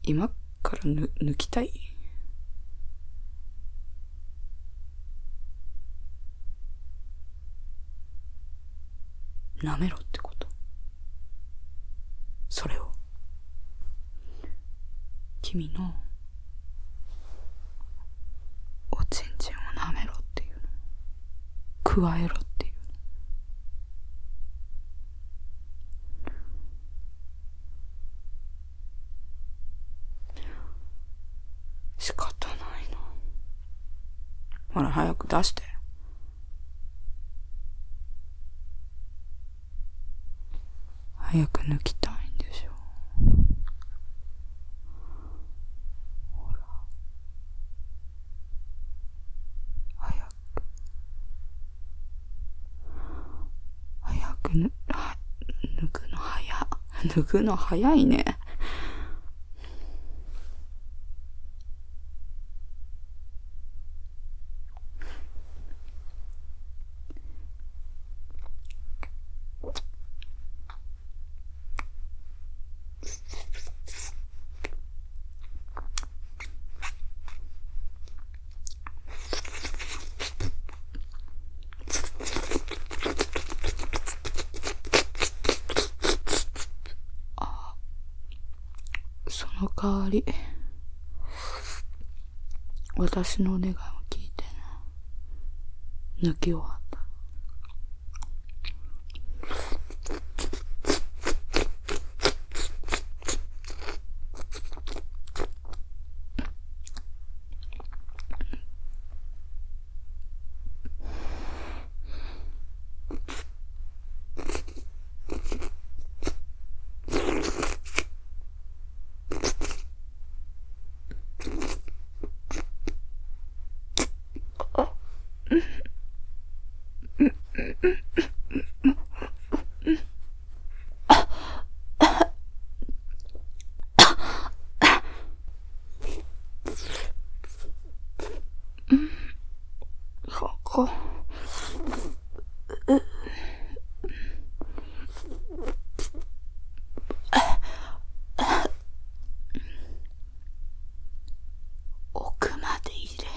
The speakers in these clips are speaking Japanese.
今から抜きたい？舐めろってこと？それを君のおちんちんを舐めろっていうの？加えろっていうの？仕方ないな。ほら早く出して。早く抜きたいんでしょ。ほら早く抜くの早いね。その代わり私のお願いを聞いて抜き終わった。奥まで入れる。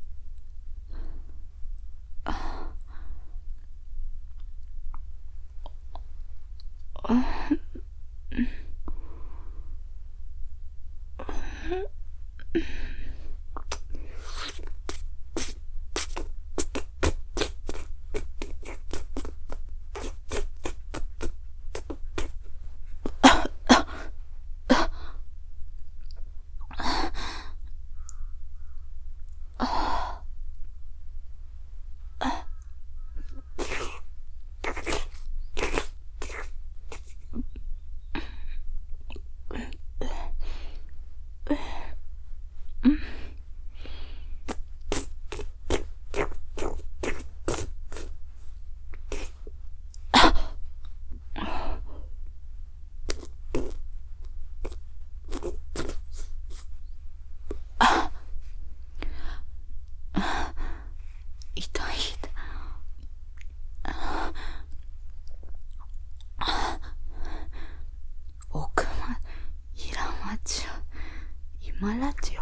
今ラジオ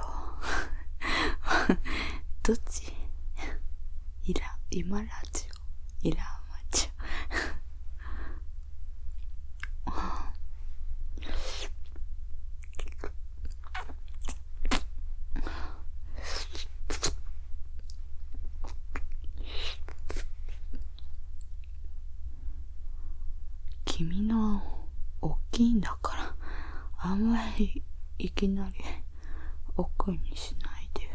どっち？今ラジオイラマジオ。君の大きいんだからあんまりいきなり奥にしないでよ。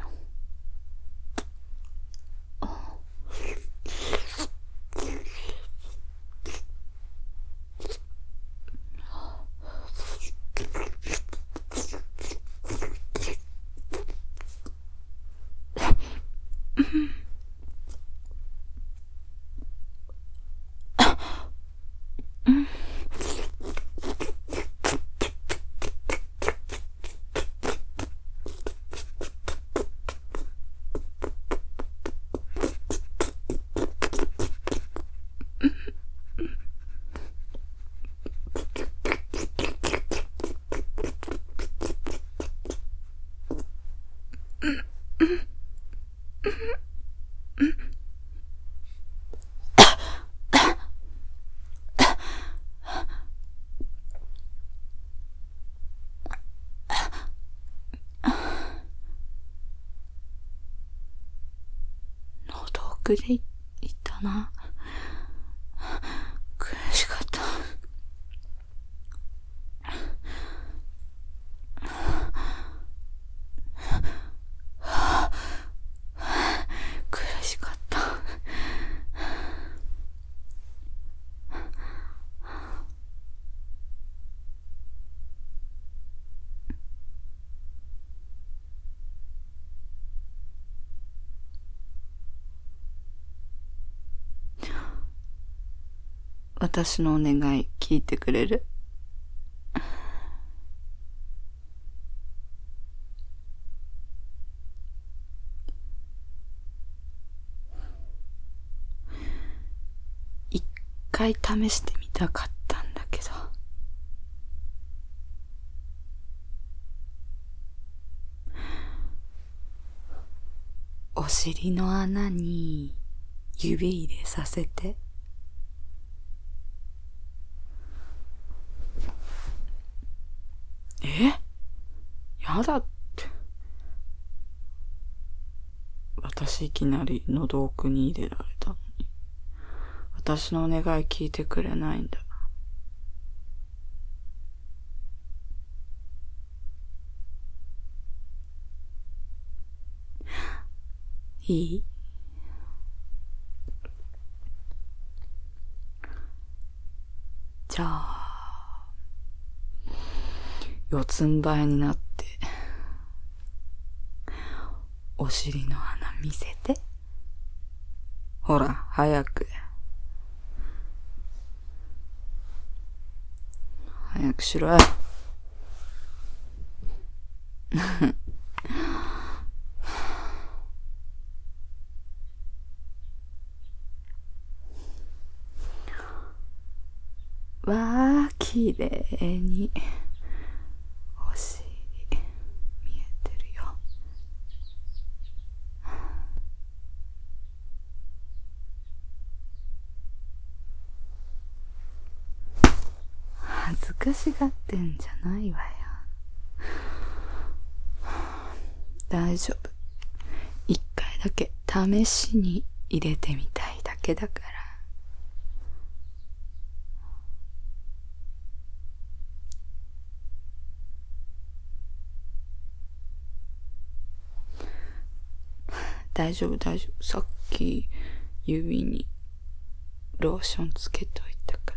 くでいったな。苦しかった。苦しかった。私のお願い聞いてくれる？一回試してみたかったんだけど、お尻の穴に指入れさせて。やだって。私いきなり喉奥に入れられたのに、私のお願い聞いてくれないんだ。いい？じゃあ、四つん這いになって、お尻の穴見せて。ほら、早く。早くしろよ。わあ、綺麗にお尻見えてるよ。恥ずかしがってんじゃないわよ。大丈夫。一回だけ試しに入れてみたいだけだから。大丈夫大丈夫。さっき指にローションつけといたから。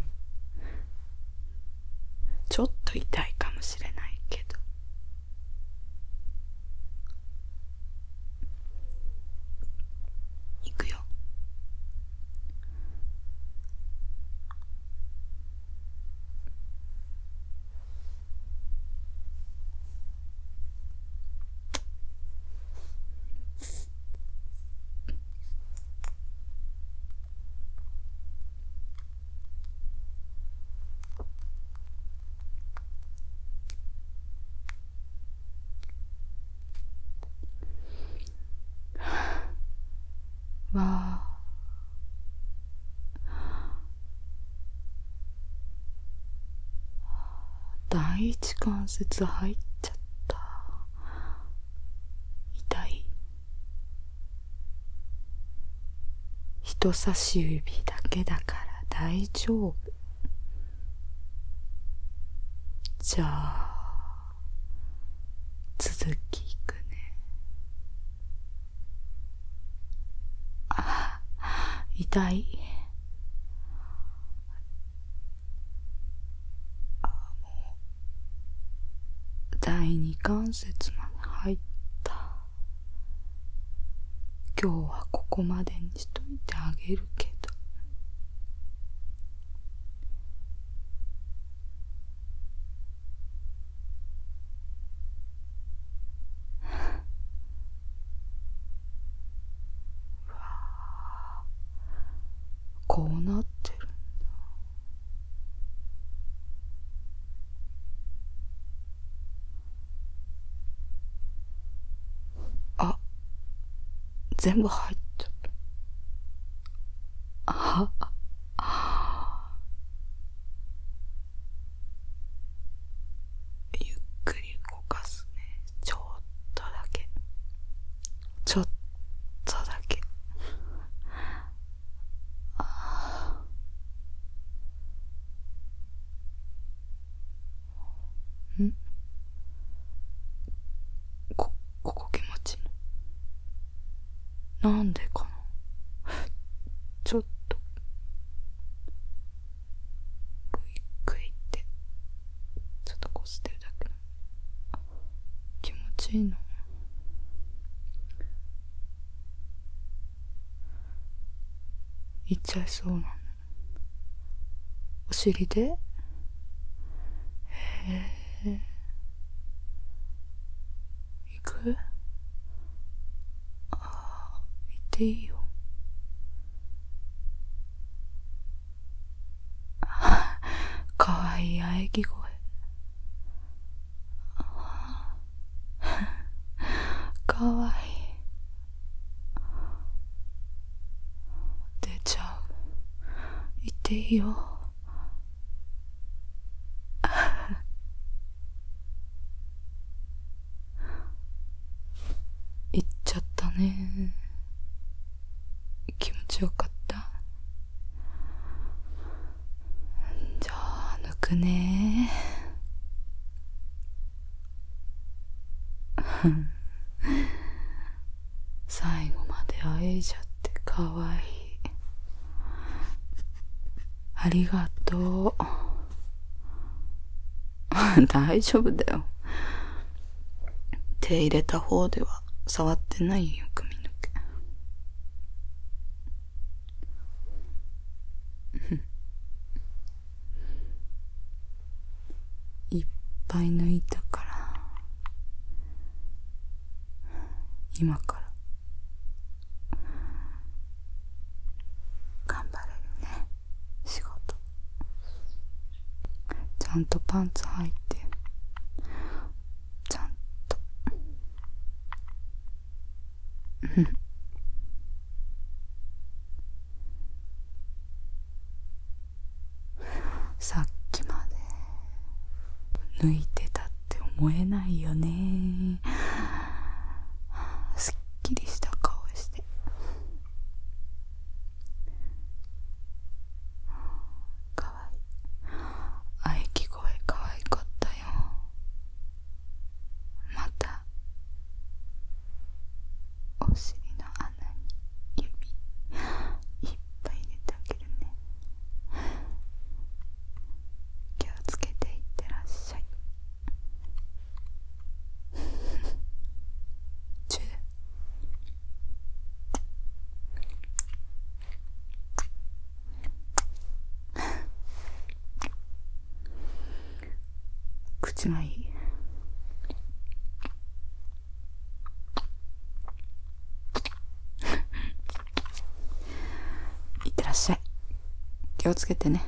ちょっと痛いかもしれないけど。いくよ。わあ、第一関節入っちゃった。痛い？人差し指だけだから大丈夫。じゃあ続きいくね。痛い？もう第二関節まで入った。今日はここまでにしといてあげるけど。こうなってるんだ。あ、全部入っちゃった。ゆっくり動かすね。ちょっとだけ。ちょっなんでかな。ちょっとグイグイってちょっとこすってるだけなの気持ちいいの。いっちゃいそうなの。お尻で。へえ。行く？ああ、行っていいよ。かわいい喘ぎ声。かわいい。出ちゃう。行っていいよ。行っちゃったね。気持ちよかった。じゃあ抜くね。最後まで会えちゃってかわいい。ありがとう。大丈夫だよ。手入れた方では触ってないよ、髪の毛。いっぱい抜いたから今から頑張れるね、仕事。ちゃんとパンツ履いて、ちゃんとさっきまで抜いてたって思えないよね。すっきりした顔して。かわいい。喘ぎ声かわいかったよ。またお尻の穴に指いっぱい入れてあげるね。気をつけていってらっしゃい。チュー。口がいい。いってらっしゃい。気をつけてね。